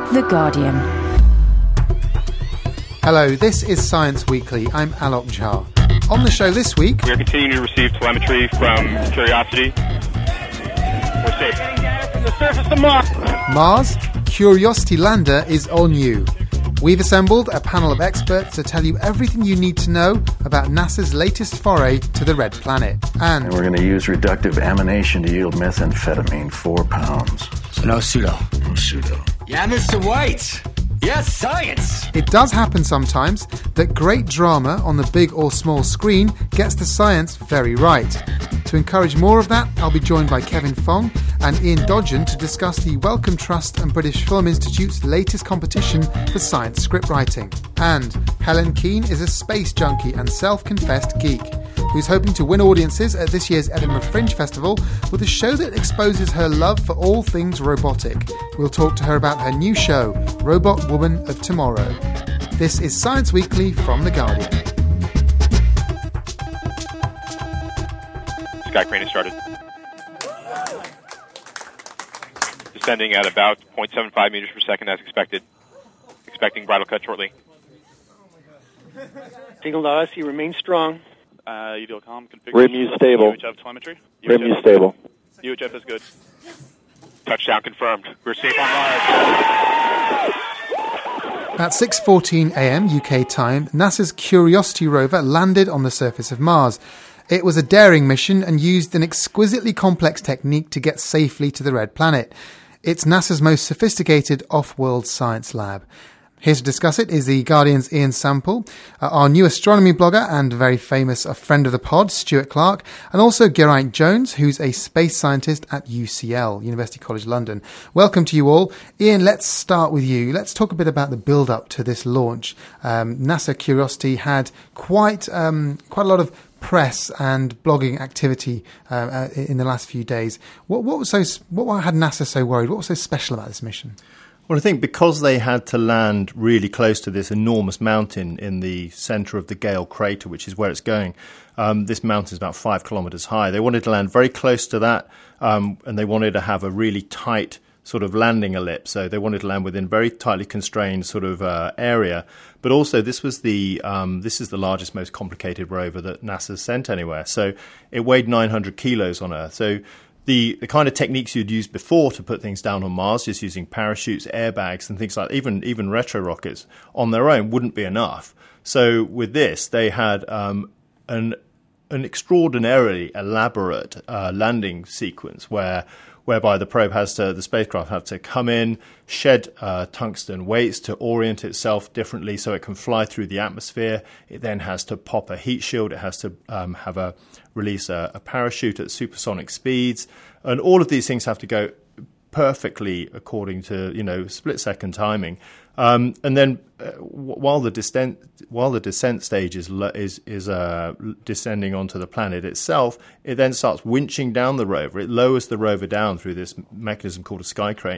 The Guardian. Hello, this is Science Weekly. I'm Alok Jha. On the show this week, we are continuing to receive telemetry from Curiosity. We're safe. Getting data from the surface of Mars. Mars, Curiosity lander is on you. We've assembled a panel of experts to tell you everything you need to know about NASA's latest foray to the Red Planet. And we're going to use reductive amination to yield methamphetamine, 4 pounds. So no pseudo. No pseudo. Yeah, Mr. White. Yes, science! It does happen sometimes that great drama on the big or small screen gets the science very right. To encourage more of that, I'll be joined by Kevin Fong and Ian Dodgen to discuss the Wellcome Trust and British Film Institute's latest competition for science scriptwriting. And Helen Keane is a space junkie and self-confessed geek who's hoping to win audiences at this year's Edinburgh Fringe Festival with a show that exposes her love for all things robotic. We'll talk to her about her new show, Robot Woman of Tomorrow. This is Science Weekly from The Guardian. Sky crane has started. Descending at about 0.75 meters per second as expected. Expecting bridle cut shortly. Signal to Odyssey remains strong. UDLCOM configuration. RIMU stable. UHF telemetry. RIMU stable. UHF is good. Touchdown confirmed. We're safe on Mars. At 6:14 a.m. UK time, NASA's Curiosity rover landed on the surface of Mars. It was a daring mission and used an exquisitely complex technique to get safely to the Red Planet. It's NASA's most sophisticated off-world science lab. Here to discuss it is The Guardian's Ian Sample, our new astronomy blogger and very famous friend of the pod, Stuart Clark, and also Geraint Jones, who's a space scientist at UCL, University College London. Welcome to you all. Ian, let's start with you. Let's talk a bit about the build-up to this launch. NASA Curiosity had quite a lot of press and blogging activity in the last few days. What had NASA so worried? What was so special about this mission? Well, I think because they had to land really close to this enormous mountain in the centre of the Gale crater, which is where it's going, this mountain is about 5 kilometres high. They wanted to land very close to that, and they wanted to have a really tight sort of landing ellipse. So they wanted to land within very tightly constrained sort of area. But also, this is the largest, most complicated rover that NASA's sent anywhere. So it weighed 900 kilos on Earth. So the kind of techniques you'd used before to put things down on Mars, just using parachutes, airbags, and things like that, even retro rockets on their own wouldn't be enough. So with this, they had an extraordinarily elaborate landing sequence whereby the spacecraft had to come in, shed tungsten weights to orient itself differently so it can fly through the atmosphere. It then has to pop a heat shield. It has to release a parachute at supersonic speeds. And all of these things have to go perfectly according to, split-second timing. And then while the descent stage is descending onto the planet itself, it then starts winching down the rover. It lowers the rover down through this mechanism called a sky crane.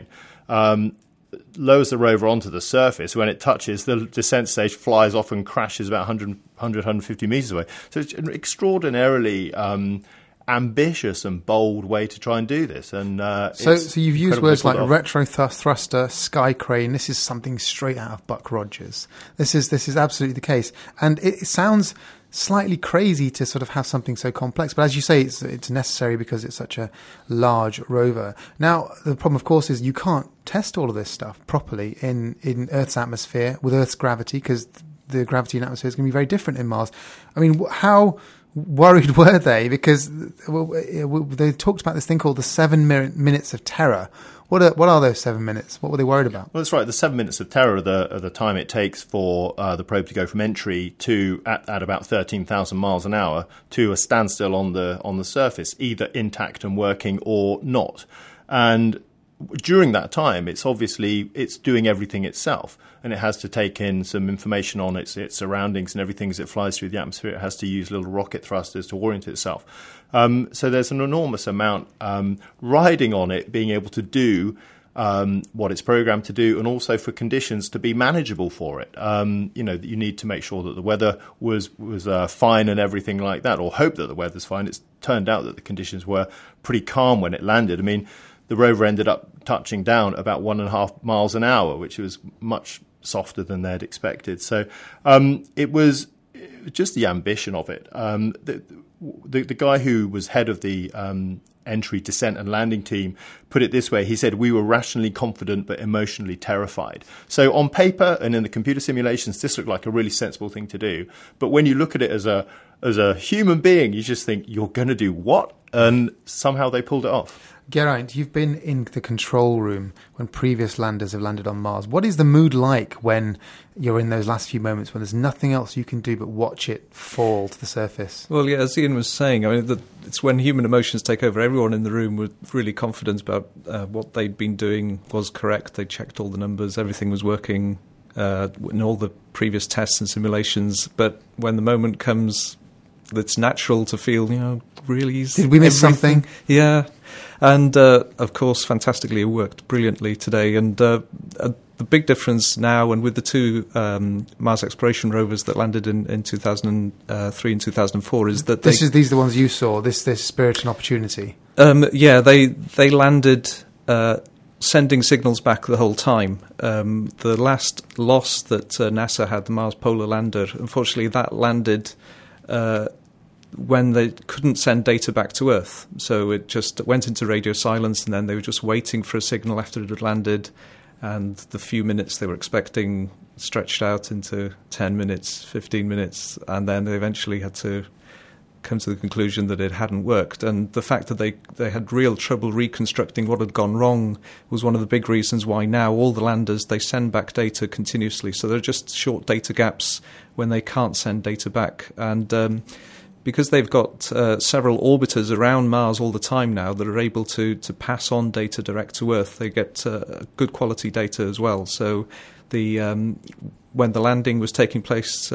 Lowers the rover onto the surface. When it touches, the descent stage flies off and crashes about 150 meters away. So it's an extraordinarily ambitious and bold way to try and do this. And so you've used words like retro thruster, sky crane. This is something straight out of Buck Rogers. This is absolutely the case, and it sounds slightly crazy to sort of have something so complex, but as you say, it's necessary because it's such a large rover. Now, the problem, of course, is you can't test all of this stuff properly in Earth's atmosphere with Earth's gravity, because the gravity in the atmosphere is going to be very different in Mars. I mean, how worried were they? Because they talked about this thing called the 7 minutes of terror. What are those 7 minutes? What were they worried about? Well, that's right. The 7 minutes of terror are the time it takes for the probe to go from entry to at about 13,000 miles an hour to a standstill on the surface, either intact and working or not. And during that time, it's doing everything itself, and it has to take in some information on its surroundings and everything as it flies through the atmosphere. It has to use little rocket thrusters to orient itself. So there's an enormous amount riding on it being able to do what it's programmed to do, and also for conditions to be manageable for it. You need to make sure that the weather was fine and everything like that, or hope that the weather's fine. It's turned out that the conditions were pretty calm when it landed. I mean, the rover ended up touching down about 1.5 miles an hour, which was much softer than they'd expected. So it was just the ambition of it. The guy who was head of the entry, descent and landing team put it this way. He said, "We were rationally confident but emotionally terrified." So on paper and in the computer simulations, this looked like a really sensible thing to do. But when you look at it as a human being, you just think, you're going to do what? And somehow they pulled it off. Geraint, you've been in the control room when previous landers have landed on Mars. What is the mood like when you're in those last few moments when there's nothing else you can do but watch it fall to the surface? Well, yeah, as Ian was saying, I mean, it's when human emotions take over. Everyone in the room was really confident about what they'd been doing was correct. They checked all the numbers, everything was working in all the previous tests and simulations. But when the moment comes, it's natural to feel, really... Did we miss something? Yeah. And, of course, fantastically, it worked brilliantly today. And the big difference now, and with the two Mars exploration rovers that landed in 2003 and 2004, is that these are the ones you saw, this Spirit and Opportunity? Yeah, they landed sending signals back the whole time. The last loss that NASA had, the Mars Polar Lander, unfortunately, that landed... when they couldn't send data back to Earth. So it just went into radio silence, and then they were just waiting for a signal after it had landed, and the few minutes they were expecting stretched out into 10 minutes, 15 minutes, and then they eventually had to come to the conclusion that it hadn't worked. And the fact that they had real trouble reconstructing what had gone wrong was one of the big reasons why now all the landers, they send back data continuously. So there are just short data gaps when they can't send data back. And because they've got several orbiters around Mars all the time now that are able to pass on data direct to Earth, they get good quality data as well. So when the landing was taking place,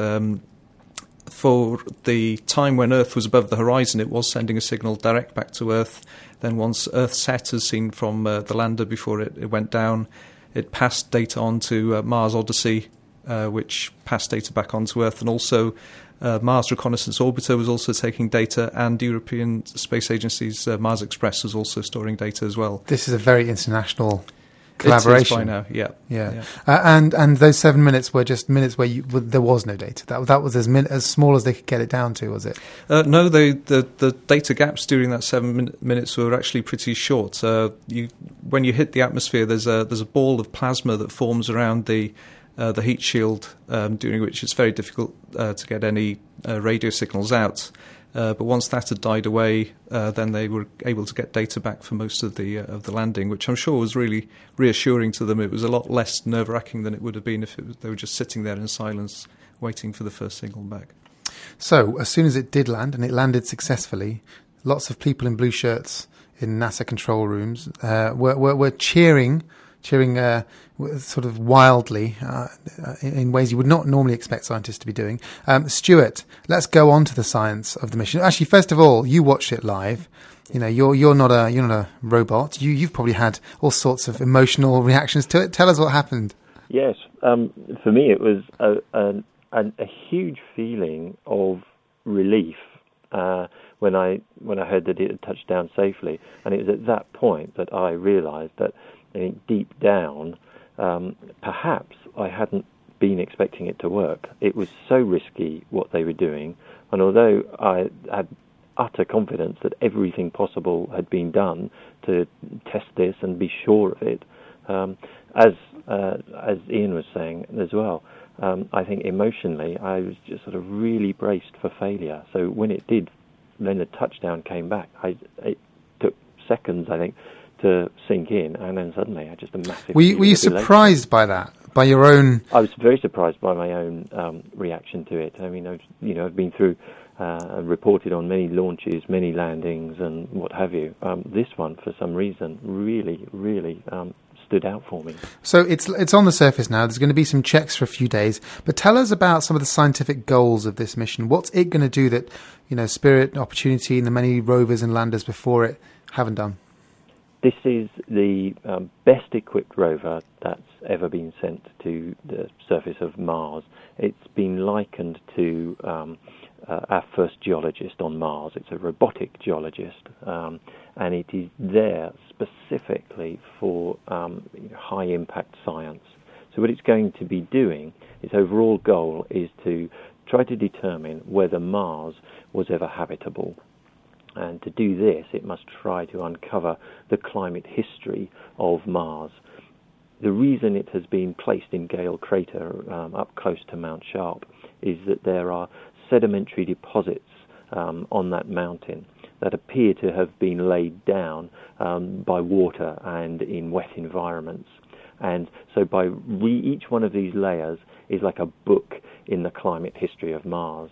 for the time when Earth was above the horizon, it was sending a signal direct back to Earth. Then once Earth set, as seen from the lander before it went down, it passed data on to Mars Odyssey, which passed data back onto Earth, and also Mars Reconnaissance Orbiter was also taking data, and the European Space Agency's Mars Express was also storing data as well. This is a very international collaboration. It is by now, yeah. And those 7 minutes were just minutes where there was no data. That was as small as they could get it down to, was it? No, the data gaps during that 7 minutes were actually pretty short. When you hit the atmosphere, there's a ball of plasma that forms around the heat shield, during which it's very difficult to get any radio signals out. But once that had died away, then they were able to get data back for most of the landing, which I'm sure was really reassuring to them. It was a lot less nerve-wracking than it would have been if they were just sitting there in silence, waiting for the first signal back. So, as soon as it did land, and it landed successfully, lots of people in blue shirts in NASA control rooms were cheering sort of wildly in ways you would not normally expect scientists to be doing. Stuart, let's go on to the science of the mission. Actually, first of all, you watched it live. You're not a robot. You've probably had all sorts of emotional reactions to it. Tell us what happened. Yes, for me it was a huge feeling of relief when I heard that it had touched down safely, and it was at that point that I realised that deep down, perhaps I hadn't been expecting it to work. It was so risky what they were doing, and although I had utter confidence that everything possible had been done to test this and be sure of it, as Ian was saying as well, I think emotionally I was just sort of really braced for failure. So when the touchdown came back, it took seconds, I think, to sink in, and then suddenly I just a massive... Were you surprised by that? By your own... I was very surprised by my own reaction to it. I mean, I've been through and reported on many launches, many landings, and what have you. This one, for some reason, really, really stood out for me. So it's on the surface now. There's going to be some checks for a few days, but tell us about some of the scientific goals of this mission. What's it going to do that Spirit, Opportunity, and the many rovers and landers before it haven't done? This is the best equipped rover that's ever been sent to the surface of Mars. It's been likened to our first geologist on Mars. It's a robotic geologist, and it is there specifically for high-impact science. So what it's going to be doing, its overall goal is to try to determine whether Mars was ever habitable. And to do this, it must try to uncover the climate history of Mars. The reason it has been placed in Gale Crater up close to Mount Sharp is that there are sedimentary deposits on that mountain that appear to have been laid down by water and in wet environments. And so each one of these layers is like a book in the climate history of Mars.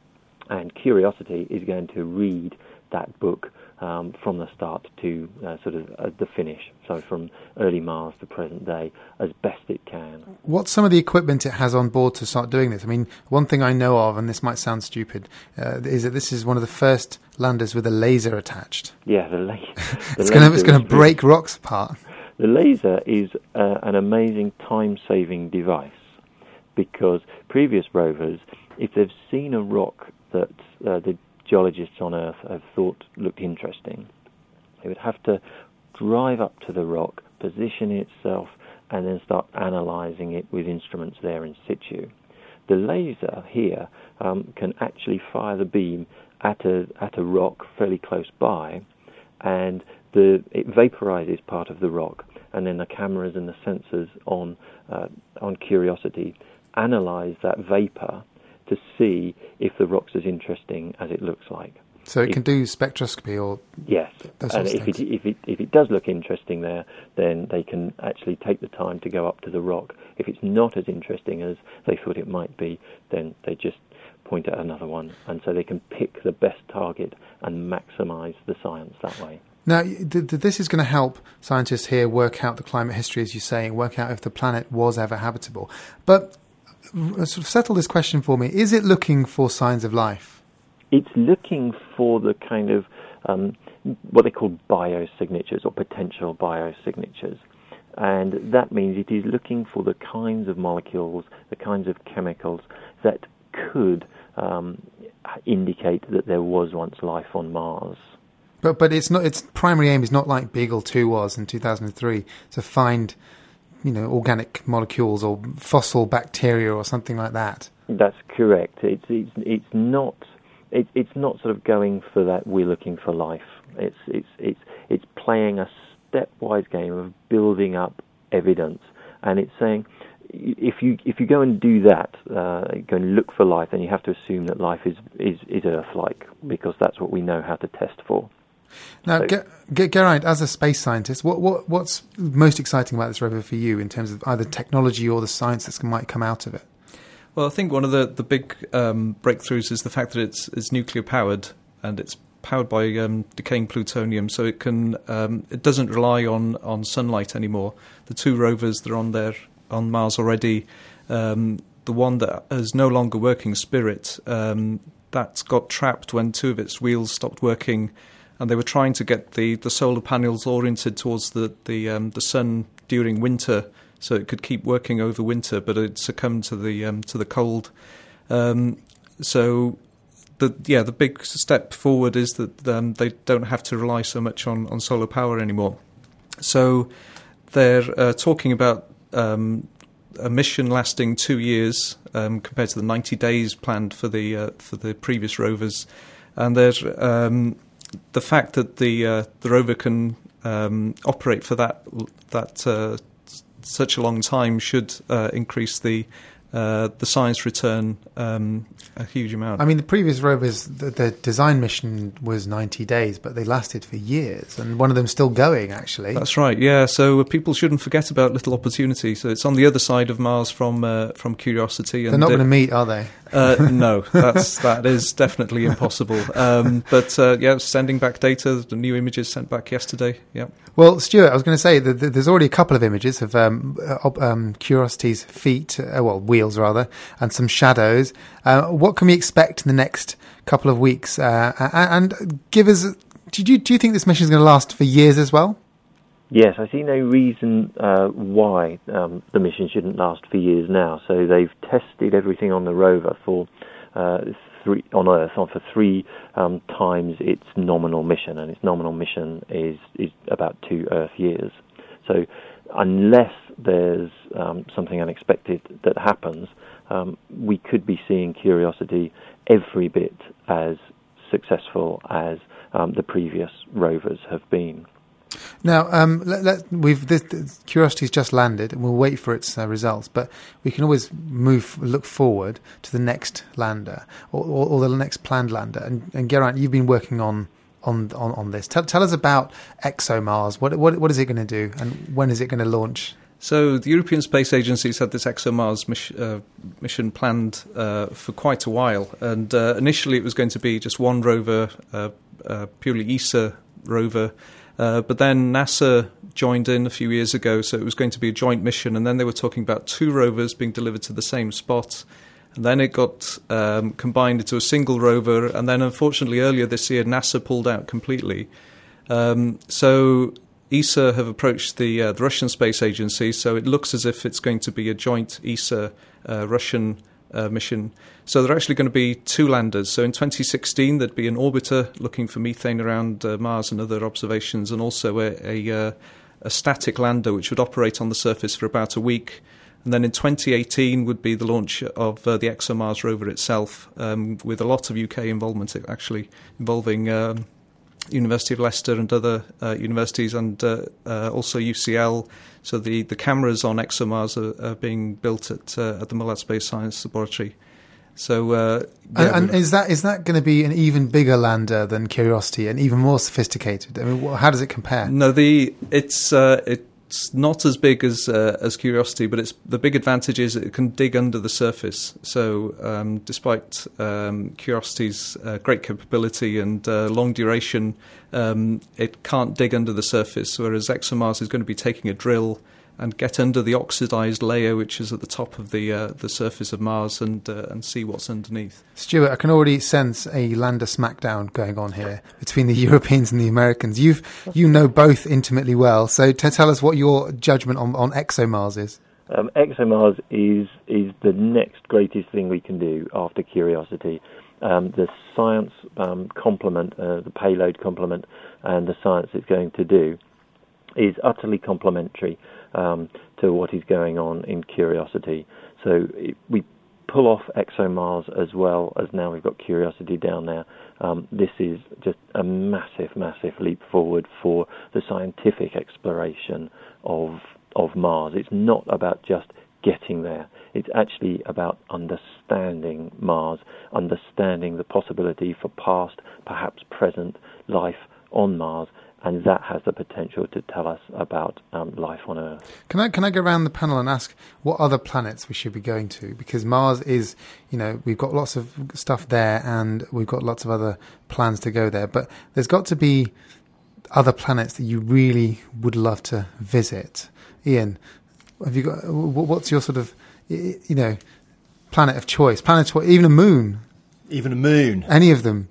And Curiosity is going to read that book from the start to the finish, so from early Mars to present day, as best it can. What's some of the equipment it has on board to start doing this? I mean, one thing I know of, and this might sound stupid, is that this is one of the first landers with a laser attached. Yeah, the laser. It's going to break rocks apart. The laser is an amazing time-saving device, because previous rovers, if they've seen a rock that the geologists on Earth have thought looked interesting, they would have to drive up to the rock, position itself, and then start analysing it with instruments there in situ. The laser here can actually fire the beam at a rock fairly close by, and it vaporises part of the rock, and then the cameras and the sensors on Curiosity analyse that vapour to see if the rock's as interesting as it looks like. So it can do spectroscopy or... Yes, and if it does look interesting there, then they can actually take the time to go up to the rock. If it's not as interesting as they thought it might be, then they just point at another one, and so they can pick the best target and maximise the science that way. Now, this is going to help scientists here work out the climate history, as you say, and work out if the planet was ever habitable. But sort of settle this question for me. Is it looking for signs of life? It's looking for the kind of what they call biosignatures or potential biosignatures. And that means it is looking for the kinds of molecules, the kinds of chemicals that could indicate that there was once life on Mars. But it's not. Its primary aim is not like Beagle 2 was in 2003 to find, organic molecules or fossil bacteria or something like that. That's correct. It's not sort of going for that. We're looking for life. It's playing a stepwise game of building up evidence, and it's saying if you go and do that, go and look for life, then you have to assume that life is Earth-like, because that's what we know how to test for. Now, Geraint, as a space scientist, what's most exciting about this rover for you in terms of either technology or the science that might come out of it? Well, I think one of the big breakthroughs is the fact that it's nuclear powered, and it's powered by decaying plutonium, so it doesn't rely on sunlight anymore. The two rovers that are on Mars already, the one that is no longer working, Spirit, that's got trapped when two of its wheels stopped working, and they were trying to get the solar panels oriented towards the sun during winter, so it could keep working over winter, but it succumbed to the cold. So the big step forward is that they don't have to rely so much on solar power anymore. So they're talking about a mission lasting 2 years compared to the 90 days planned for the previous rovers, and there's the fact that the rover can operate for that such a long time should increase the science return a huge amount. I mean, the previous rovers, the design mission was 90 days, but they lasted for years, and one of them's still going, actually. That's right, yeah. So people shouldn't forget about Little Opportunity. So it's on the other side of Mars from Curiosity. They're not going to meet, are they? No, that is definitely impossible. But sending back data, the new images sent back yesterday, yeah. Well, Stuart, I was going to say that there's already a couple of images of Curiosity's feet, wheels rather, and some shadows. What can we expect in the next couple of weeks? And give us, do you think this mission is going to last for years as well? Yes, I see no reason why the mission shouldn't last for years now. So they've tested everything on the rover for on Earth for 3 times its nominal mission, and its nominal mission is about 2 Earth years. So unless there's something unexpected that happens, we could be seeing Curiosity every bit as successful as the previous rovers have been. Now, Curiosity's just landed, and we'll wait for its results. But we can always look forward to the next lander or the next planned lander. And Geraint, you've been working on this. Tell us about ExoMars. What is it going to do, and when is it going to launch? So the European Space Agency's had this ExoMars mission planned for quite a while, and initially it was going to be just one rover, purely ESA rover, but then NASA joined in a few years ago, so it was going to be a joint mission, and then they were talking about 2 rovers being delivered to the same spot, and then it got combined into a single rover, and then unfortunately earlier this year NASA pulled out completely. So ESA have approached the Russian Space Agency, so it looks as if it's going to be a joint ESA-Russian mission. So there are actually going to be 2 landers. So in 2016, there'd be an orbiter looking for methane around Mars and other observations, and also a static lander which would operate on the surface for about a week. And then in 2018 would be the launch of the ExoMars rover itself, with a lot of UK involvement, actually involving University of Leicester and other universities, and also UCL. So the cameras on ExoMars are being built at the Mullard Space Science Laboratory. So and is that going to be an even bigger lander than Curiosity and even more sophisticated? I mean, how does it compare? No, it's not as big as Curiosity, but the big advantage is it can dig under the surface. So despite Curiosity's great capability and long duration, it can't dig under the surface, whereas ExoMars is going to be taking a drill and get under the oxidized layer, which is at the top of the surface of Mars, and see what's underneath. Stuart, I can already sense a lander smackdown going on here between the Europeans and the Americans. You know both intimately well, so tell us what your judgment on ExoMars is. ExoMars is the next greatest thing we can do after Curiosity. The science complement, the payload complement, and the science it's going to do is utterly complementary to what is going on in Curiosity. So we pull off ExoMars as well as now we've got Curiosity down there. This is just a massive, massive leap forward for the scientific exploration of Mars. It's not about just getting there. It's actually about understanding Mars, understanding the possibility for past, perhaps present, life on Mars, and that has the potential to tell us about life on Earth. Can I go around the panel and ask what other planets we should be going to? Because Mars is, we've got lots of stuff there, and we've got lots of other plans to go there. But there's got to be other planets that you really would love to visit. Ian, have you got? What's your sort of, planet of choice? Even a moon. Even a moon. Any of them.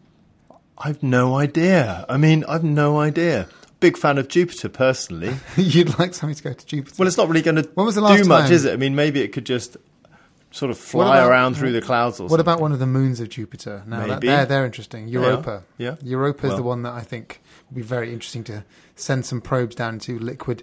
I've no idea. I've no idea. Big fan of Jupiter, personally. You'd like something to go to Jupiter? Well, it's not really going to do much, is it? Maybe it could just sort of fly around through the clouds or something. What about one of the moons of Jupiter? No, they're interesting. Europa. Yeah. Europa is the one that I think would be very interesting to send some probes down to liquid.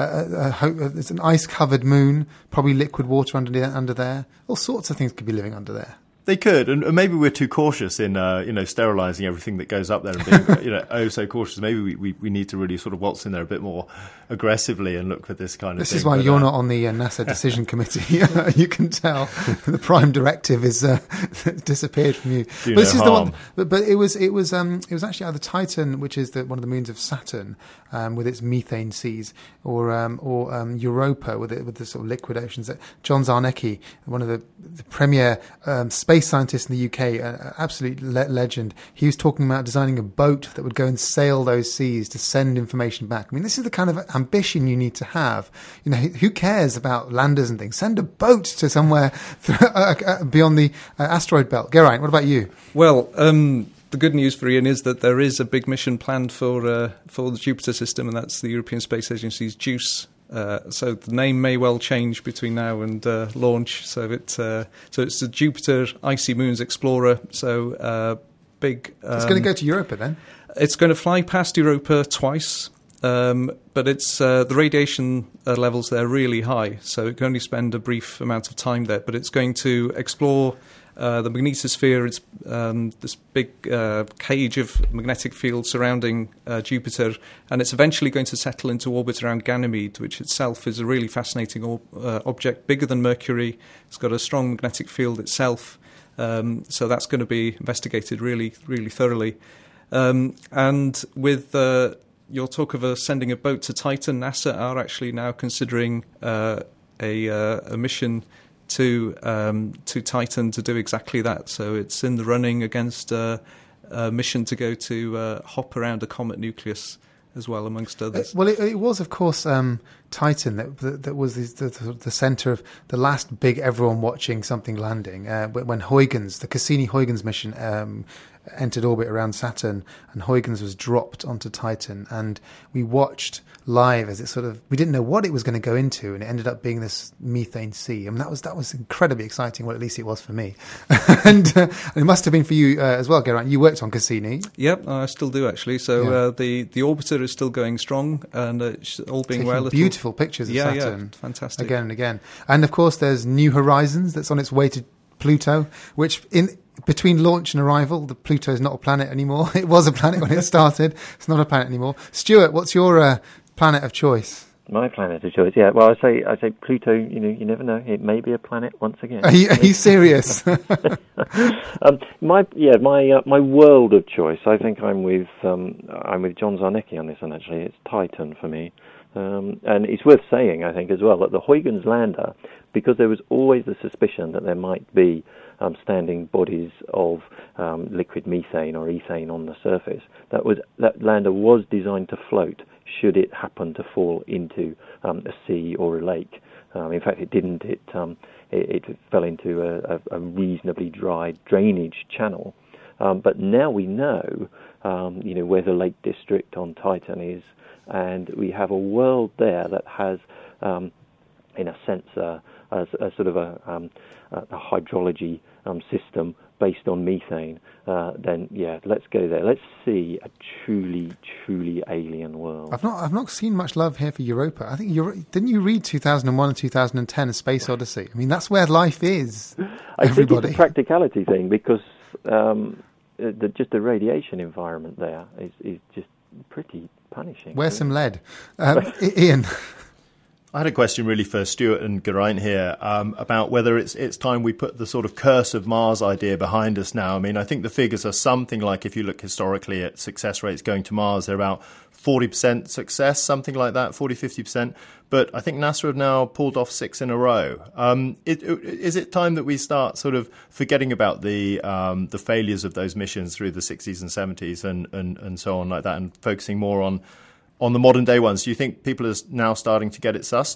It's an ice-covered moon, probably liquid water under there. All sorts of things could be living under there. They could, and maybe we're too cautious in sterilising everything that goes up there and being so cautious. Maybe we need to really sort of waltz in there a bit more aggressively and look for this kind of thing. This is why you're not on the NASA decision committee. You can tell the prime directive is disappeared from you. But this is the one. But it was actually either Titan, which is one of the moons of Saturn, with its methane seas, or Europa with the sort of liquid oceans. John Zarnecki, one of the premier space scientist in the UK, absolute legend. He was talking about designing a boat that would go and sail those seas to send information back. This is the kind of ambition you need to have. Who cares about landers and things? Send a boat to somewhere beyond the asteroid belt. Geraint, what about you? Well, the good news for Ian is that there is a big mission planned for the Jupiter system, and that's the European Space Agency's JUICE So the name may well change between now and launch. So it's the Jupiter Icy Moons Explorer. So big. It's going to go to Europa then. It's going to fly past Europa twice. But it's the radiation levels there are really high, so it can only spend a brief amount of time there. But it's going to explore the magnetosphere. It's this big cage of magnetic field surrounding Jupiter, and it's eventually going to settle into orbit around Ganymede, which itself is a really fascinating object, bigger than Mercury. It's got a strong magnetic field itself, so that's going to be investigated really, really thoroughly. And with your talk of sending a boat to Titan, NASA are actually now considering a mission to Titan to do exactly that. So it's in the running against a mission to go to hop around a comet nucleus as well, amongst others. Well, it was, of course, Titan that was the centre of the last big everyone watching something landing. When Huygens, the Cassini-Huygens mission, entered orbit around Saturn, and Huygens was dropped onto Titan, and we watched live as we didn't know what it was going to go into, and it ended up being this methane sea. I mean, that was incredibly exciting. Well, at least it was for me, and it must have been for you as well, Geraint. You worked on Cassini. Yep, I still do actually. So the orbiter is still going strong, and it's all being taking beautiful pictures of Saturn, fantastic, again and again. And of course, there's New Horizons that's on its way to Pluto, which between launch and arrival, the Pluto is not a planet anymore. It was a planet when it started. It's not a planet anymore. Stuart, what's your planet of choice? My planet of choice, yeah. Well, I say Pluto. You never know. It may be a planet once again. Are you serious? My world of choice. I think I'm with John Zarnecki on this one. Actually, it's Titan for me. And it's worth saying, I think, as well, that the Huygens lander, because there was always the suspicion that there might be standing bodies of liquid methane or ethane on the surface, that lander was designed to float should it happen to fall into a sea or a lake. In fact, it didn't. It fell into a reasonably dry drainage channel. But now we know, where the Lake District on Titan is, and we have a world there that has, in a sense, a sort of a hydrology system based on methane. Then let's go there. Let's see a truly alien world. I've not seen much love here for Europa. I think didn't you read 2001 and 2010: A Space Odyssey? I mean, that's where life is. I think it's a practicality thing, because just the radiation environment there is just pretty punishing. Wear some lead. Ian? I had a question really for Stuart and Geraint here about whether it's time we put the sort of curse of Mars idea behind us now. I mean, I think the figures are something like, if you look historically at success rates going to Mars, they're about 40% success, something like that, 40, 50%. But I think NASA have now pulled off 6 in a row. Is it time that we start sort of forgetting about the failures of those missions through the 60s and 70s and so on like that, and focusing more on the modern day ones? Do you think people are now starting to get it sussed?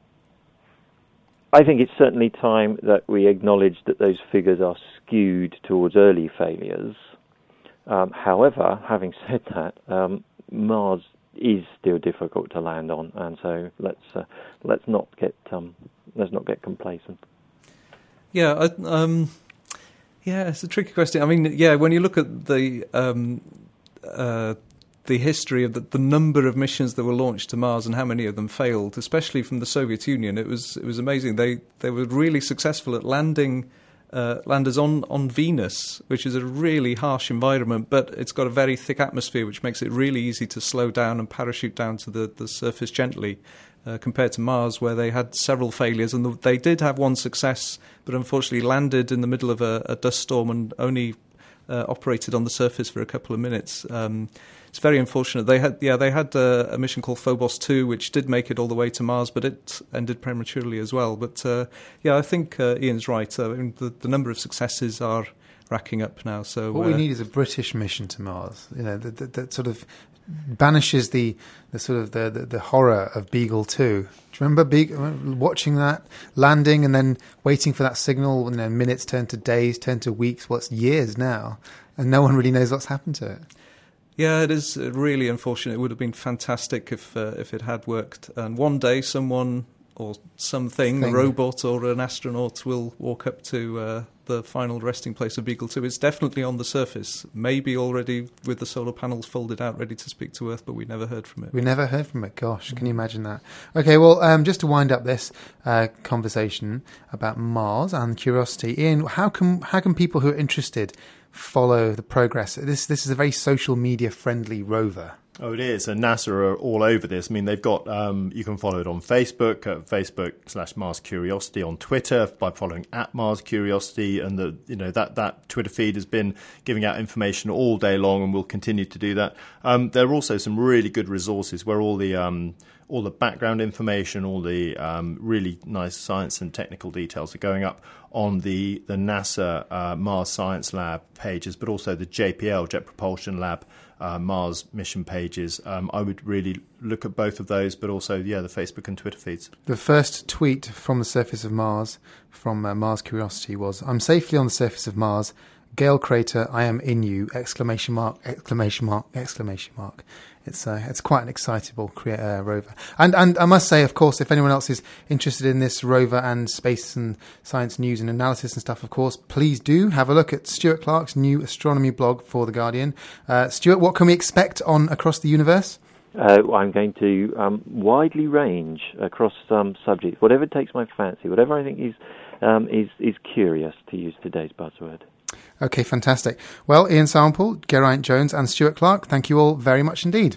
I think it's certainly time that we acknowledge that those figures are skewed towards early failures. However, having said that, Mars is still difficult to land on, and so let's not get complacent. Yeah, it's a tricky question. I mean, when you look at the history of the number of missions that were launched to Mars and how many of them failed, especially from the Soviet Union, it was amazing. They were really successful at landing landers on Venus, which is a really harsh environment, but it's got a very thick atmosphere, which makes it really easy to slow down and parachute down to the surface gently, compared to Mars, where they had several failures. And they did have one success, but unfortunately landed in the middle of a dust storm and only operated on the surface for a couple of minutes. It's very unfortunate. They had a mission called Phobos 2, which did make it all the way to Mars, but it ended prematurely as well. But I think Ian's right. The number of successes are racking up now. So what we need is a British mission to Mars. That sort of banishes the horror of Beagle 2. Do you remember watching that landing and then waiting for that signal, and then minutes turn to days, turn to weeks, years now, and no one really knows what's happened to it. Yeah, it is really unfortunate. It would have been fantastic if it had worked. And one day someone or something, a robot or an astronaut, will walk up to the final resting place of Beagle 2. It's definitely on the surface, maybe already with the solar panels folded out, ready to speak to Earth, but we never heard from it. We never heard from it. Gosh, can you imagine that? Okay, well, just to wind up this conversation about Mars and Curiosity, Ian, how can people who are interested follow the progress? This is a very social media friendly rover. Oh, it is. And NASA are all over this. I mean, they've got, you can follow it on Facebook, at Facebook/Mars Curiosity, on Twitter by following @Mars Curiosity. And that Twitter feed has been giving out information all day long and will continue to do that. There are also some really good resources where all the background information, all the really nice science and technical details are going up on the NASA Mars Science Lab pages, but also the JPL, Jet Propulsion Lab, Mars mission pages. I would really look at both of those, but also, the Facebook and Twitter feeds. The first tweet from the surface of Mars, from Mars Curiosity, was, "I'm safely on the surface of Mars. Gale crater, I am in you! !" It's quite an excitable rover. And I must say, of course, if anyone else is interested in this rover and space and science news and analysis and stuff, of course, please do have a look at Stuart Clark's new astronomy blog for The Guardian. Stuart, what can we expect on Across the Universe? I'm going to widely range across some subjects, whatever takes my fancy, whatever I think is curious, to use today's buzzword. Okay, fantastic. Well, Ian Sample, Geraint Jones and Stuart Clark, thank you all very much indeed.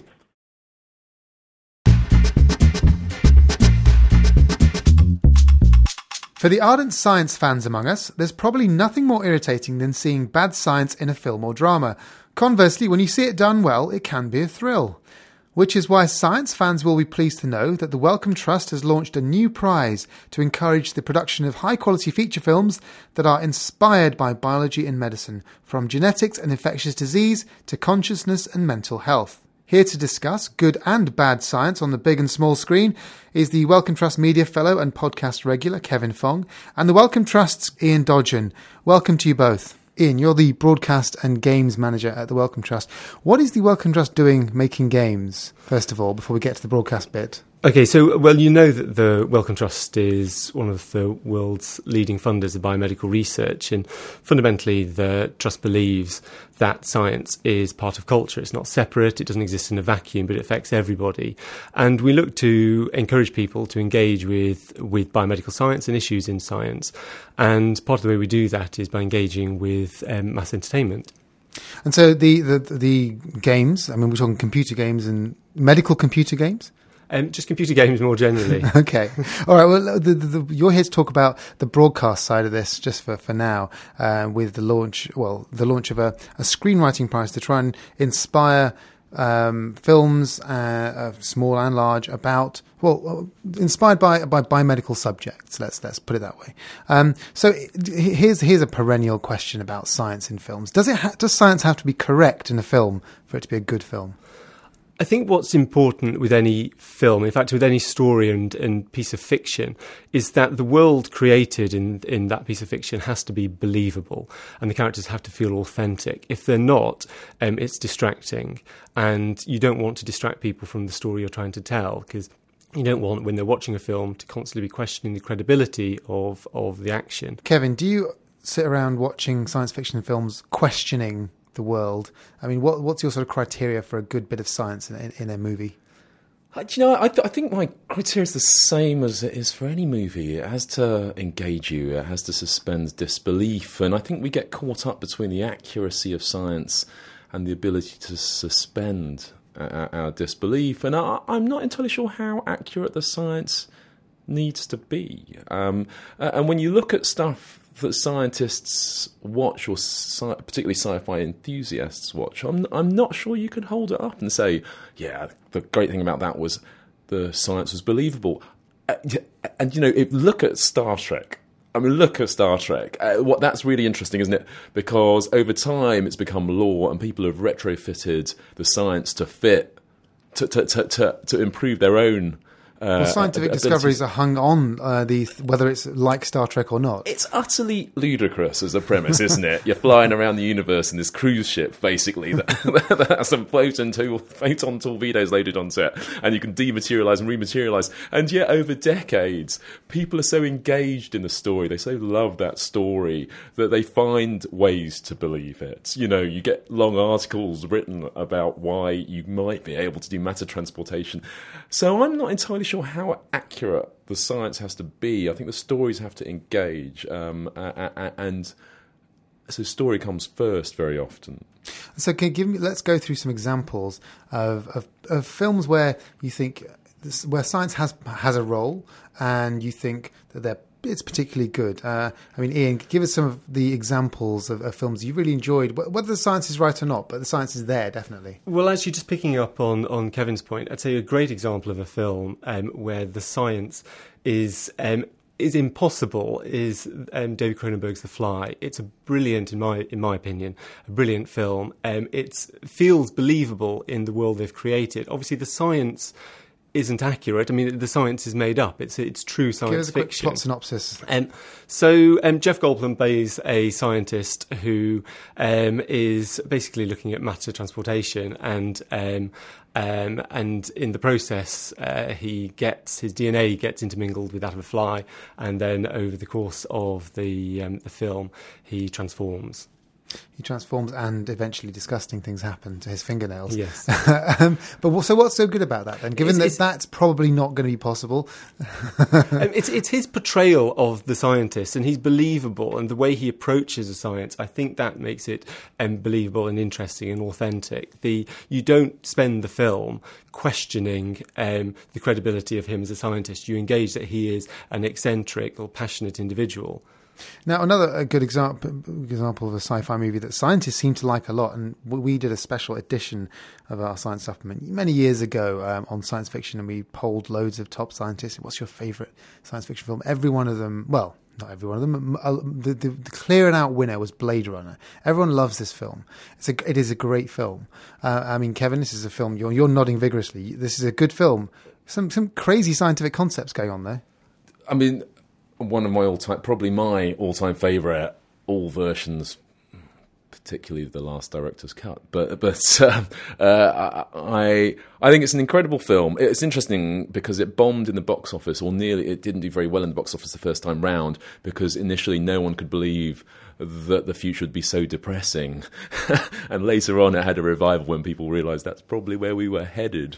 For the ardent science fans among us, there's probably nothing more irritating than seeing bad science in a film or drama. Conversely, when you see it done well, it can be a thrill. Which is why science fans will be pleased to know that the Wellcome Trust has launched a new prize to encourage the production of high-quality feature films that are inspired by biology and medicine, from genetics and infectious disease to consciousness and mental health. Here to discuss good and bad science on the big and small screen is the Wellcome Trust Media Fellow and podcast regular, Kevin Fong, and the Wellcome Trust's Ian Dodgen. Welcome to you both. Ian, you're the broadcast and games manager at the Wellcome Trust. What is the Wellcome Trust doing making games, first of all, before we get to the broadcast bit? Okay, so, well, you know that the Wellcome Trust is one of the world's leading funders of biomedical research, and fundamentally the Trust believes that science is part of culture. It's not separate, it doesn't exist in a vacuum, but it affects everybody. And we look to encourage people to engage with biomedical science and issues in science. And part of the way we do that is by engaging with mass entertainment. And so the games, I mean, we're talking computer games and medical computer games? Just computer games more generally. Okay. All right. Well, you're here to talk about the broadcast side of this just for now, with the launch of a screenwriting prize to try and inspire films, small and large, inspired by biomedical subjects. Let's put it that way. So here's a perennial question about science in films. Does science have to be correct in a film for it to be a good film? I think what's important with any film, in fact with any story and piece of fiction, is that the world created in that piece of fiction has to be believable and the characters have to feel authentic. If they're not, it's distracting, and you don't want to distract people from the story you're trying to tell, because you don't want, when they're watching a film, to constantly be questioning the credibility of the action. Kevin, do you sit around watching science fiction films questioning the world? I mean, what's your sort of criteria for a good bit of science in a movie? I think my criteria is the same as it is for any movie. It has to engage you, it has to suspend disbelief, and I think we get caught up between the accuracy of science and the ability to suspend our disbelief, and I'm not entirely sure how accurate the science needs to be. And when you look at stuff that scientists watch, or particularly sci-fi enthusiasts watch, I'm not sure you can hold it up and say, yeah, the great thing about that was the science was believable. And, look at Star Trek. That's really interesting, isn't it? Because over time it's become law and people have retrofitted the science to fit, to improve their own scientific discoveries are hung on whether it's like Star Trek or not. It's utterly ludicrous as a premise, isn't it? You're flying around the universe in this cruise ship, basically, that has some photon torpedoes loaded onto it, and you can dematerialise and rematerialise. And yet, over decades, people are so engaged in the story, they so love that story, that they find ways to believe it. You know, you get long articles written about why you might be able to do matter transportation. So I'm not entirely sure how accurate the science has to be. I think the stories have to engage, and so story comes first very often. So let's go through some examples of films where you think where science has a role, and you think that it's particularly good. I mean, Ian, give us some of the examples of films you really enjoyed, whether the science is right or not, but the science is there, definitely. Well, actually, just picking up on Kevin's point, I'd say a great example of a film where the science is impossible is David Cronenberg's The Fly. It's a brilliant, in my opinion, a brilliant film. It feels believable in the world they've created. Obviously, the science isn't accurate. I mean, the science is made up. It's true science fiction. Give us a quick fiction. plot synopsis. So Jeff Goldblum plays a scientist who is basically looking at matter transportation, and in the process, his DNA gets intermingled with that of a fly, and then over the course of the film, he transforms. He transforms, and eventually disgusting things happen to his fingernails. Yes. But so what's so good about that then? Given that's probably not going to be possible. It's his portrayal of the scientist, and he's believable, and the way he approaches the science, I think that makes it believable and interesting and authentic. You don't spend the film questioning the credibility of him as a scientist. You engage that he is an eccentric or passionate individual. Now, another good example of a sci-fi movie that scientists seem to like a lot, and we did a special edition of our science supplement many years ago on science fiction, and we polled loads of top scientists. What's your favourite science fiction film? Every one of them, well, not every one of them, the clear and out winner was Blade Runner. Everyone loves this film. It is a great film. I mean, Kevin, this is a film, you're nodding vigorously. This is a good film. Some crazy scientific concepts going on there. I mean, one of my all-time favourite, all versions, particularly the last director's cut. But I think it's an incredible film. It's interesting because it bombed in the box office, or nearly. It didn't do very well in the box office the first time round, because initially no one could believe that the future would be so depressing. And later on it had a revival when people realised that's probably where we were headed.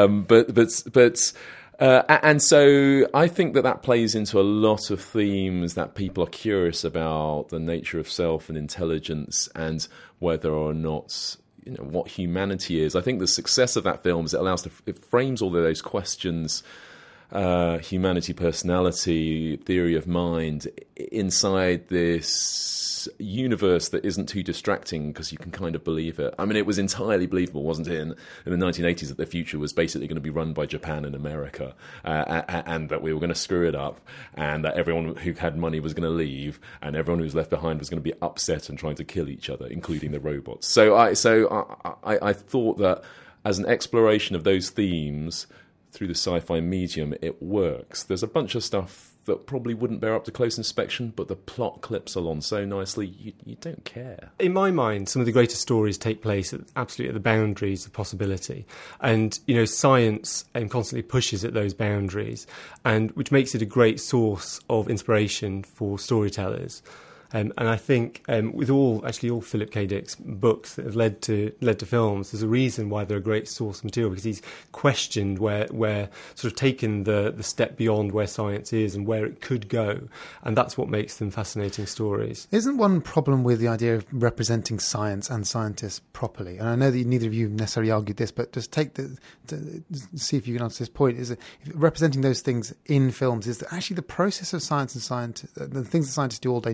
And so I think that plays into a lot of themes that people are curious about, the nature of self and intelligence, and whether or not, what humanity is. I think the success of that film is it frames all of those questions, humanity, personality, theory of mind, inside this universe that isn't too distracting, because you can kind of believe it. I mean, it was entirely believable, wasn't it, in the 1980s, that the future was basically going to be run by Japan and America, and that we were going to screw it up, and that everyone who had money was going to leave, and everyone who was left behind was going to be upset and trying to kill each other, including the robots. So I thought that as an exploration of those themes through the sci-fi medium, it works. There's a bunch of stuff that probably wouldn't bear up to close inspection, but the plot clips along so nicely, you don't care. In my mind, some of the greatest stories take place absolutely at the boundaries of possibility. And, science constantly pushes at those boundaries, and which makes it a great source of inspiration for storytellers. And I think with all Philip K. Dick's books that have led to films, there's a reason why they're a great source of material, because he's questioned where sort of taken the step beyond where science is and where it could go, and that's what makes them fascinating stories. Isn't one problem with the idea of representing science and scientists properly? And I know that neither of you necessarily argued this, but just see if you can answer this point. Is that representing those things in films is that actually the process of science and the things that scientists do all day isn't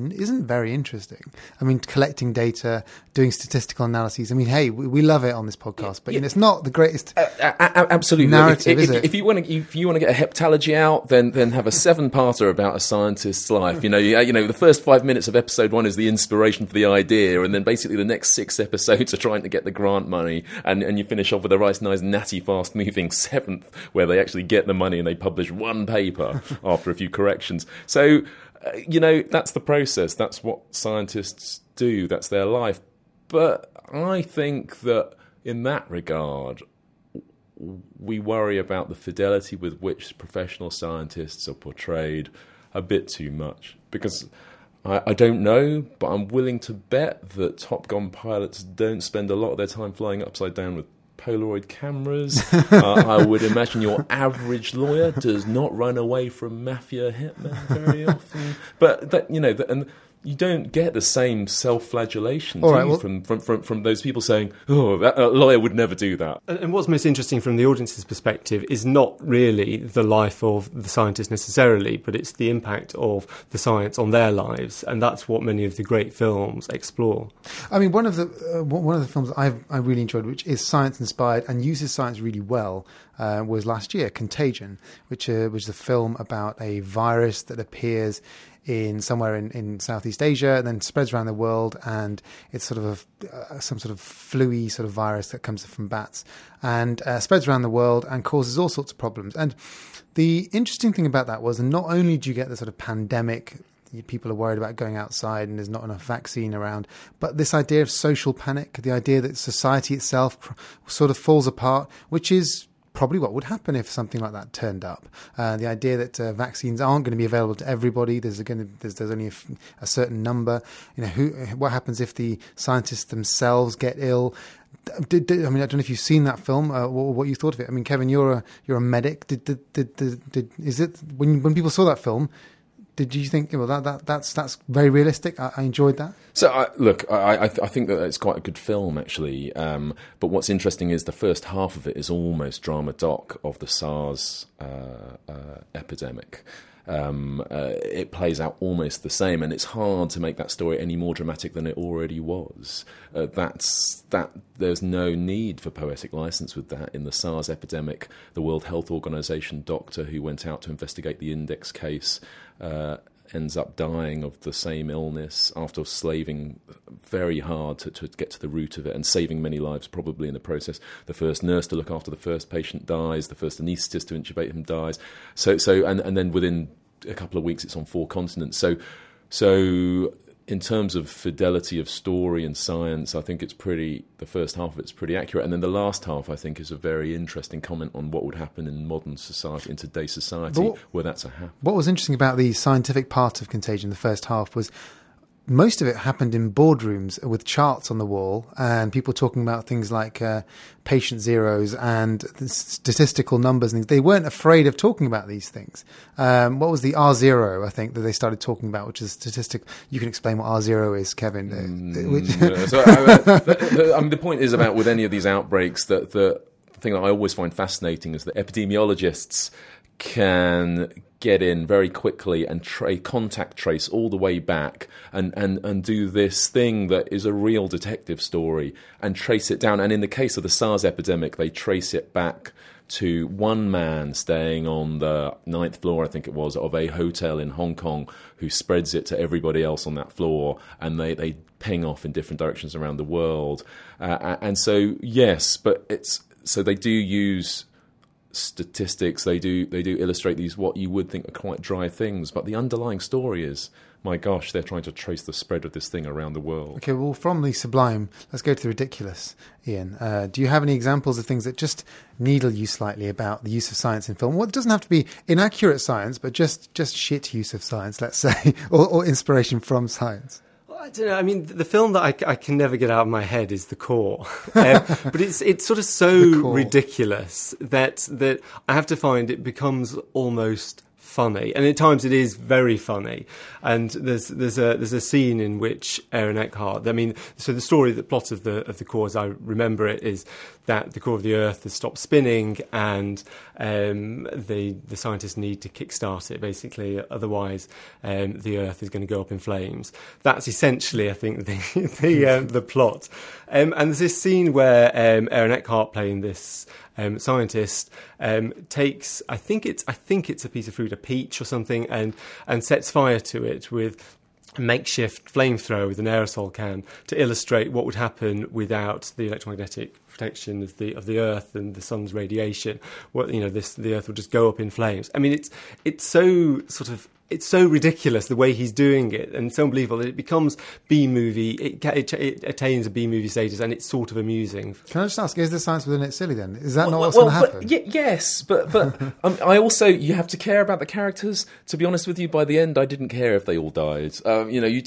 isn't very interesting. I mean, collecting data, doing statistical analyses. I mean, hey, we love it on this podcast, but it's not the greatest absolutely narrative, is it? If you want to get a heptalogy out, then have a 7-parter about a scientist's life. The first 5 minutes of episode 1 is the inspiration for the idea, and then basically the next 6 episodes are trying to get the grant money, and you finish off with a nice natty fast moving 7th where they actually get the money and they publish 1 paper after a few corrections. So that's the process. That's what scientists do. That's their life. But I think that in that regard, we worry about the fidelity with which professional scientists are portrayed a bit too much. Because I don't know, but I'm willing to bet that Top Gun pilots don't spend a lot of their time flying upside down with Polaroid cameras. I would imagine your average lawyer does not run away from mafia hitmen very often. But and you don't get the same self-flagellation from those people saying, "Oh, a lawyer would never do that." And what's most interesting from the audience's perspective is not really the life of the scientist necessarily, but it's the impact of the science on their lives, and that's what many of the great films explore. I mean, one of the films I really enjoyed, which is science-inspired and uses science really well, was last year, Contagion, which was a film about a virus that appears in somewhere in Southeast Asia and then spreads around the world, and it's sort of some sort of flu-y sort of virus that comes from bats and spreads around the world and causes all sorts of problems. And the interesting thing about that was not only do you get the sort of pandemic, people are worried about going outside and there's not enough vaccine around, but this idea of social panic, the idea that society itself sort of falls apart, which is probably what would happen if something like that turned up. The idea that vaccines aren't going to be available to everybody. There's only a certain number. What happens if the scientists themselves get ill? I don't know if you've seen that film. What you thought of it? I mean, Kevin, you're a medic. Is it when people saw that film? Did you think, that's very realistic? I enjoyed that. So, I think that it's quite a good film, actually. But what's interesting is the first half of it is almost drama doc of the SARS epidemic. It plays out almost the same, and it's hard to make that story any more dramatic than it already was. There's no need for poetic license with that. In the SARS epidemic, the World Health Organization doctor who went out to investigate the Index case ends up dying of the same illness after slaving very hard to get to the root of it and saving many lives probably in the process. The first nurse to look after the first patient dies, the first anaesthetist to intubate him dies. And then within a couple of weeks it's on 4 continents. So in terms of fidelity of story and science, I think the first half of it's pretty accurate. And then the last half, I think, is a very interesting comment on what would happen in modern society, in today's society, where that's a happen. What was interesting about the scientific part of Contagion, the first half, was most of it happened in boardrooms with charts on the wall and people talking about things like patient zeros and statistical numbers and things. They weren't afraid of talking about these things. What was the R0, I think, that they started talking about, which is statistic. You can explain what R0 is, Kevin. The point is about with any of these outbreaks that the thing that I always find fascinating is that epidemiologists can get in very quickly and contact trace all the way back and do this thing that is a real detective story and trace it down. And in the case of the SARS epidemic, they trace it back to one man staying on the 9th floor, I think it was, of a hotel in Hong Kong who spreads it to everybody else on that floor, and they ping off in different directions around the world. And so, yes, but so they do use statistics, they do illustrate these what you would think are quite dry things, but the underlying story is, my gosh, they're trying to trace the spread of this thing around the world. Okay, well, from the sublime, let's go to the ridiculous, Ian. Do you have any examples of things that just needle you slightly about the use of science in film? Well, it doesn't have to be inaccurate science, but just shit use of science, let's say, or inspiration from science. I don't know. I mean, the film that I can never get out of my head is The Core, but it's sort of so ridiculous that I have to find it becomes almost funny, and at times it is very funny. And there's a scene in which Aaron Eckhart, I mean, so the story, the plot of the core, as I remember it, is that the core of the Earth has stopped spinning, and the scientists need to kickstart it, basically, otherwise the Earth is going to go up in flames. That's essentially, I think, the plot. And there's this scene where Aaron Eckhart, playing this scientist, takes, I think it's a piece of fruit, a peach or something, and sets fire to it with a makeshift flamethrower with an aerosol can to illustrate what would happen without the electromagnetic protection of the Earth and the sun's radiation. The Earth would just go up in flames. I mean, it's so sort of. It's so ridiculous the way he's doing it, and so unbelievable that it becomes B-movie. It attains a B-movie status, and it's sort of amusing. Can I just ask, is the science within it silly then? Is that not what's going to happen? Yes, but I also, you have to care about the characters. To be honest with you, by the end, I didn't care if they all died. You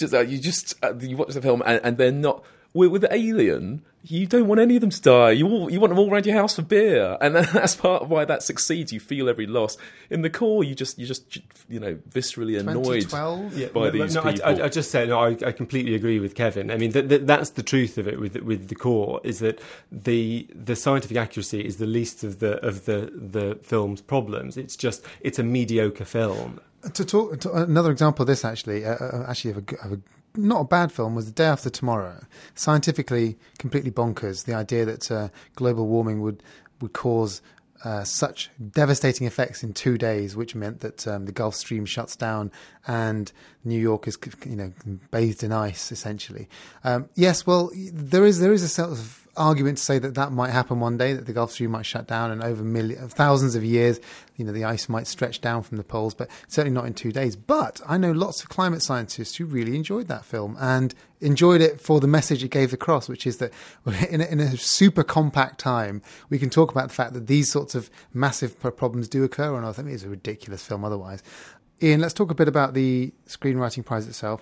watch the film, and they're not. With Alien, you don't want any of them to die. You want them all around your house for beer, and that's part of why that succeeds. You feel every loss. In the core, you just viscerally annoyed by these people. I just said no. I completely agree with Kevin. I mean, that's the truth of it with the core, is that the scientific accuracy is the least of the film's problems. It's a mediocre film. To another example of this, actually of a not a bad film, was The Day After Tomorrow. Scientifically completely bonkers. The idea that global warming would cause such devastating effects in 2 days, which meant that the Gulf Stream shuts down and New York is bathed in ice, essentially. Yes, well, there is a sort of argument to say that might happen one day, that the Gulf Stream might shut down, and over thousands of years, the ice might stretch down from the poles, but certainly not in 2 days. But I know lots of climate scientists who really enjoyed that film and enjoyed it for the message it gave across, which is that in a super compact time, we can talk about the fact that these sorts of massive problems do occur or not. I think it's a ridiculous film otherwise. Ian, let's talk a bit about the Screenwriting Prize itself.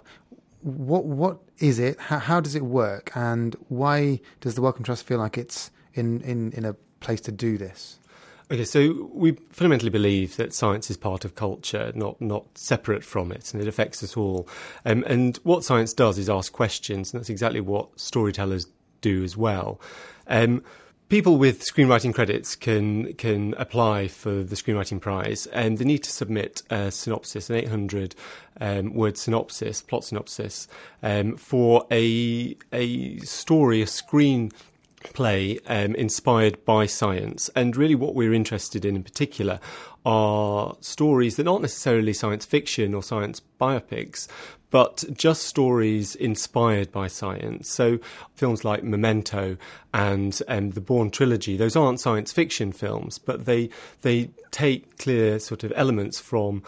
What is it? How does it work? And why does the Wellcome Trust feel like it's in a place to do this? Okay, so we fundamentally believe that science is part of culture, not separate from it, and it affects us all. And what science does is ask questions, and that's exactly what storytellers do as well. People with screenwriting credits can apply for the Screenwriting Prize, and they need to submit a synopsis, an 800-word synopsis, plot synopsis, for a story, a screenplay inspired by science. And really what we're interested in particular are stories that are not necessarily science fiction or science biopics, but just stories inspired by science. So films like Memento and the Bourne trilogy, those aren't science fiction films, but they take clear sort of elements from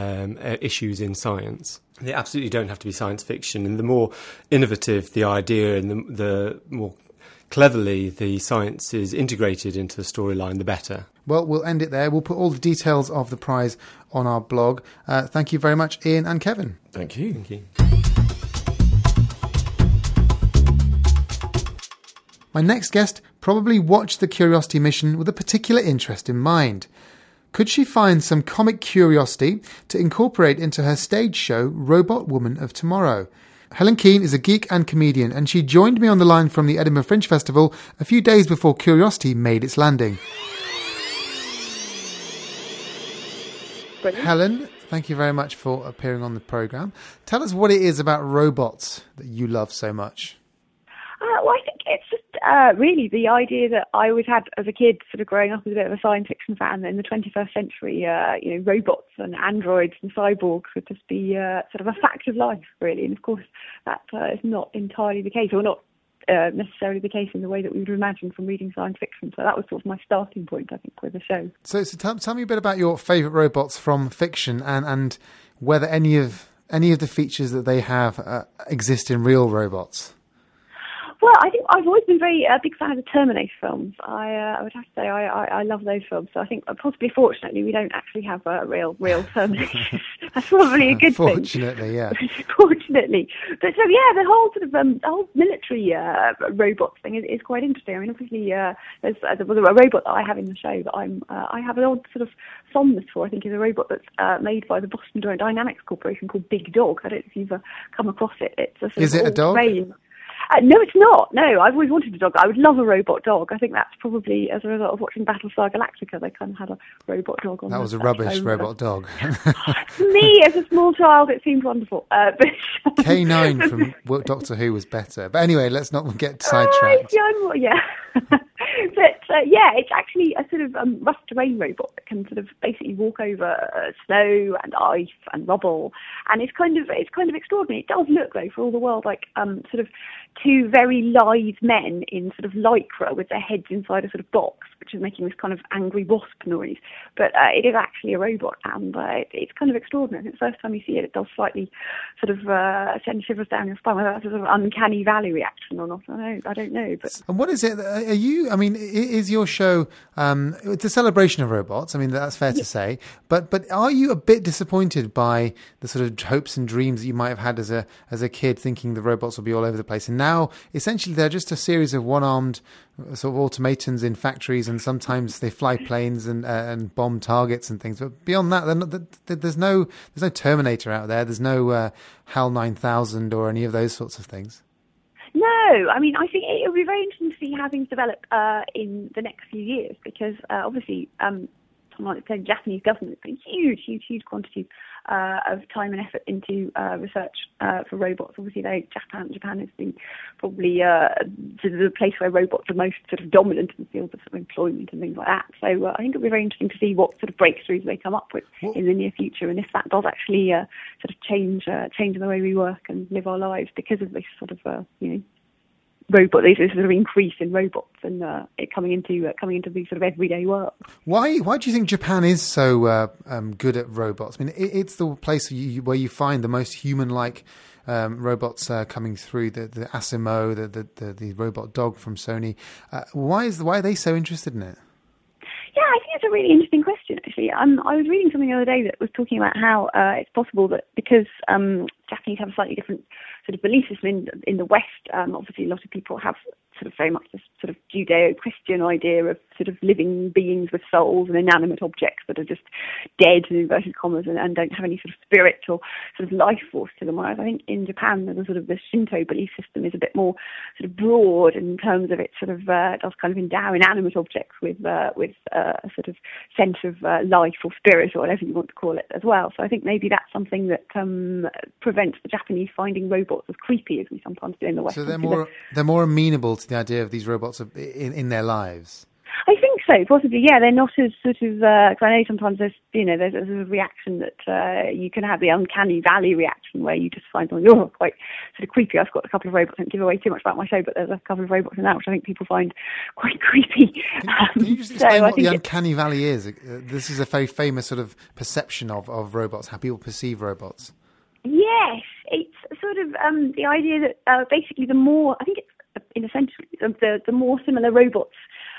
issues in science. They absolutely don't have to be science fiction, and the more innovative the idea and the more cleverly the science is integrated into the storyline, the better. Well, we'll end it there. We'll put all the details of the prize on our blog. Thank you very much, Ian and Kevin. Thank you. Thank you. My next guest probably watched the Curiosity mission with a particular interest in mind. Could she find some comic curiosity to incorporate into her stage show, Robot Woman of Tomorrow? Helen Keane is a geek and comedian, and she joined me on the line from the Edinburgh Fringe Festival a few days before Curiosity made its landing. Brilliant. Helen, thank you very much for appearing on the programme. Tell us what it is about robots that you love so much. Well, I think it's just really the idea that I always had as a kid, sort of growing up as a bit of a science fiction fan, that in the 21st century, robots and androids and cyborgs would just be sort of a fact of life, really. And of course, that is not entirely the case, or not necessarily the case in the way that we would imagine from reading science fiction. So that was sort of my starting point, I think, with the show. So tell me a bit about your favourite robots from fiction, and whether any of the features that they have exist in real robots. Well, I think I've always been a big fan of the Terminator films. I would have to say I love those films. So I think possibly, fortunately, we don't actually have real Terminators. That's probably a good thing. Fortunately, yeah. Fortunately, but so yeah, the whole sort of the whole military robots thing is quite interesting. I mean, obviously, there's a robot that I have in the show that I have an odd sort of fondness for. I think is a robot that's made by the Boston Dynamics Corporation called Big Dog. I don't know if you've come across it. It's a sort is of it a dog? No, it's not. No, I've always wanted a dog. I would love a robot dog. I think that's probably as a result of watching Battlestar Galactica. They kind of had a robot dog on. That was a rubbish robot dog. To me, as a small child, it seemed wonderful. But K9 from Doctor Who was better. But anyway, let's not get sidetracked. Yeah. But yeah, it's actually a sort of rough terrain robot that can sort of basically walk over snow and ice and rubble, and it's kind of extraordinary. It does look though, for all the world, like sort of two very lithe men in sort of lycra with their heads inside a sort of box, which is making this kind of angry wasp noise. But it is actually a robot, and it's kind of extraordinary. I think the first time you see it, it does slightly sort of send shivers down your spine. Whether that's a sort of uncanny valley reaction or not, I don't know. But and what is it? Are you? I mean, is your show? It's a celebration of robots. I mean, that's fair to say. But are you a bit disappointed by the sort of hopes and dreams that you might have had as a kid, thinking the robots will be all over the place, and now essentially they're just a series of one-armed sort of automatons in factories, and sometimes they fly planes and bomb targets and things. But beyond that, there's no Terminator out there. There's no HAL 9000 or any of those sorts of things. No, I mean, I think it will be very interesting to see how things develop in the next few years, because obviously, like the Japanese government has put huge quantities of time and effort into research for robots. Obviously, Japan has been probably the place where robots are most sort of dominant in the field of sort of employment and things like that. So I think it'll be very interesting to see what sort of breakthroughs they come up with in the near future, and if that does actually sort of change the way we work and live our lives because of this sort of robot, this sort of increase in robots and it coming into the sort of everyday world. Why do you think Japan is so good at robots? I mean, it's the place where you find the most human-like robots coming through. The Asimo, the robot dog from Sony. Why are they so interested in it? Yeah, I think it's a really interesting question, actually. I was reading something the other day that was talking about how it's possible that because Japanese have a slightly different sort of belief system in the West, obviously a lot of people have sort of very much this sort of Judeo-Christian idea of sort of living beings with souls and inanimate objects that are just dead, in inverted commas, and don't have any sort of spirit or sort of life force to them. Whereas I think in Japan, the sort of the Shinto belief system is a bit more sort of broad in terms of it sort of does kind of endow inanimate objects with a sort of sense of life or spirit or whatever you want to call it as well. So I think maybe that's something that prevents the Japanese finding robots as creepy as we sometimes do in the West. So they're more amenable to the idea of these robots in their lives. I think so, possibly. Yeah, they're not as sort of. Cause I know sometimes there's a reaction that you can have the uncanny valley reaction where you just find something quite sort of creepy. I've got a couple of robots. I don't give away too much about my show, but there's a couple of robots in that which I think people find quite creepy. Can you just explain what the uncanny valley is? This is a very famous sort of perception of robots, how people perceive robots. Yes, it's sort of the idea that basically the more, I think it's in a sense, the more similar robots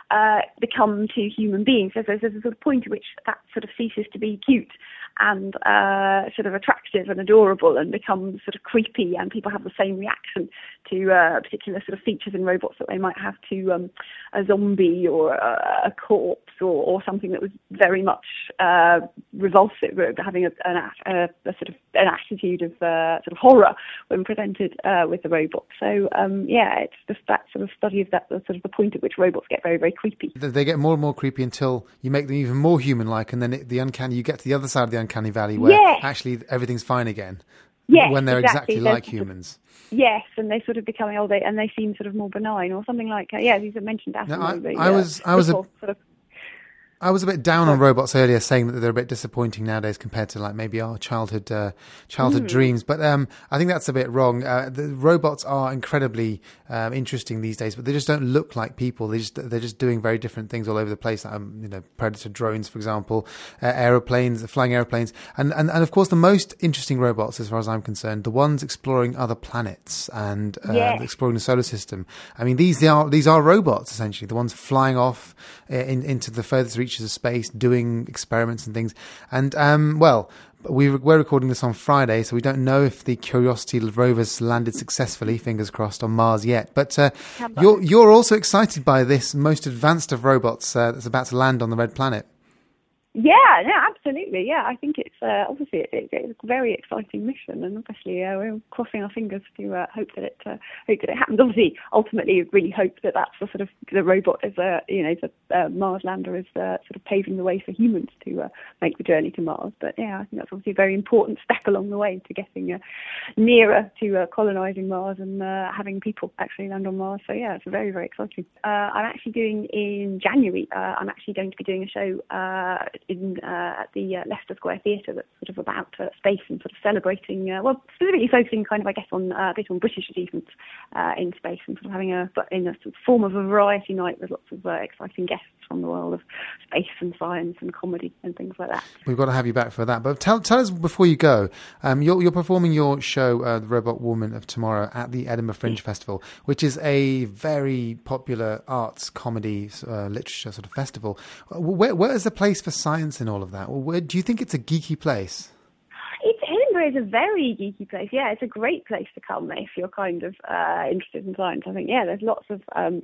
become to human beings. So there's a sort of point at which that sort of ceases to be cute and sort of attractive and adorable and becomes sort of creepy, and people have the same reaction to particular sort of features in robots that they might have to a zombie or a corpse or something that was very much revulsive, having a sort of an attitude of sort of horror when presented with the robot. So it's just that sort of study of that, sort of the point at which robots get very, very creepy. They get more and more creepy until you make them even more human-like, and then you get to the other side of the uncanny valley where actually everything's fine again. Yes, when they're exactly like sort of humans. Yes, and they sort of become older, and they seem sort of more benign or something like. These are mentioned. I was I was a bit down on robots earlier, saying that they're a bit disappointing nowadays compared to like maybe our childhood dreams. But I think that's a bit wrong. The robots are incredibly interesting these days, but they just don't look like people. They're just doing very different things all over the place. Predator drones, for example, aeroplanes, flying aeroplanes, and of course the most interesting robots, as far as I'm concerned, the ones exploring other planets and exploring the solar system. I mean, these are robots essentially. The ones flying off into the furthest reaches of space, doing experiments and things. And we're recording this on Friday, so we don't know if the Curiosity rovers landed successfully, fingers crossed, on Mars yet. But you're also excited by this most advanced of robots that's about to land on the Red Planet. Yeah, no, absolutely. Yeah, I think it's obviously it's a very exciting mission, and obviously we're crossing our fingers to hope that it happens. Obviously, ultimately, we really hope that that's the sort of the robot is the Mars lander is sort of paving the way for humans to make the journey to Mars. But yeah, I think that's obviously a very important step along the way to getting nearer to colonising Mars and having people actually land on Mars. So yeah, it's very, very exciting. I'm actually doing in January. I'm actually going to be doing a show at the Leicester Square Theatre that's sort of about space and sort of celebrating, specifically focusing kind of, I guess, on a bit on British achievements in space and sort of having in a sort of form of a variety night with lots of exciting guests from the world of space and science and comedy and things like that. We've got to have you back for that. But tell us before you go, you're performing your show, The Robot Woman of Tomorrow, at the Edinburgh Fringe Festival, which is a very popular arts, comedy, literature sort of festival. Where is the place for science in all of that? Where do you think it's a geeky place? Edinburgh is a very geeky place. Yeah, it's a great place to come if you're kind of interested in science. I think there's lots of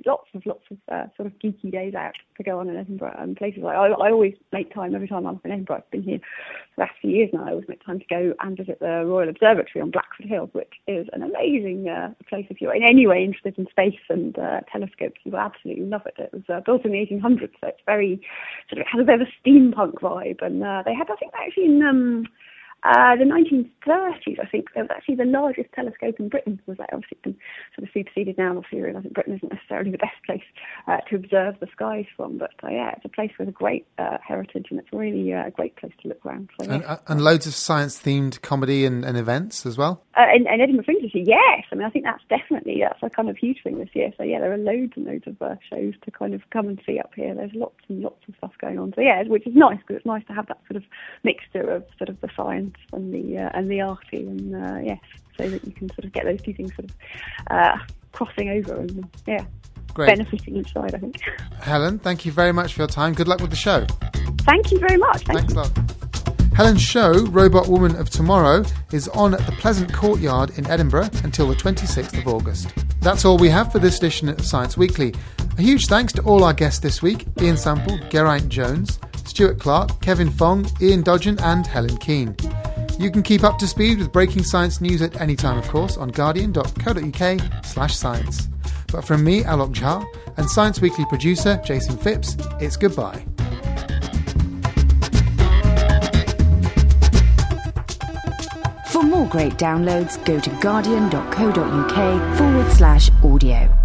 sort of geeky days out to go on in Edinburgh, and places like I always make time every time I'm in Edinburgh. I've been here for the last few years now. I always make time to go and visit the Royal Observatory on Blackford Hill, which is an amazing place if you're in any way interested in space and telescopes. You will absolutely love it. It was built in the 1800s, so it's very sort of, it has a bit of a steampunk vibe, and they had, I think, actually in the 1930s, I think, there was actually the largest telescope in Britain. Was that obviously been sort of superseded now? Obviously, you realise that Britain isn't necessarily the best place to observe the skies from. But it's a place with a great heritage, and it's really a great place to look around. So, and loads of science-themed comedy and events as well? And Edinburgh Fringe this year, yes. I mean, I think that's a kind of huge thing this year. So yeah, there are loads and loads of shows to kind of come and see up here. There's lots and lots of stuff going on. So yeah, which is nice, because it's nice to have that sort of mixture of sort of the science and the arty, and yes, so that you can sort of get those two things sort of crossing over and great. Benefiting each side, I think. Helen, thank you very much for your time. Good luck with the show. Thank you very much. Thanks a lot. Helen's show, Robot Woman of Tomorrow, is on at the Pleasant Courtyard in Edinburgh until the 26th of August. That's all we have for this edition of Science Weekly. A huge thanks to all our guests this week: Ian Sample, Geraint Jones, Stuart Clark, Kevin Fong, Ian Dodgen and Helen Keane. You can keep up to speed with breaking science news at any time, of course, on guardian.co.uk/science. But from me, Alok Jha, and Science Weekly producer Jason Phipps, it's goodbye. For more great downloads, go to guardian.co.uk/audio.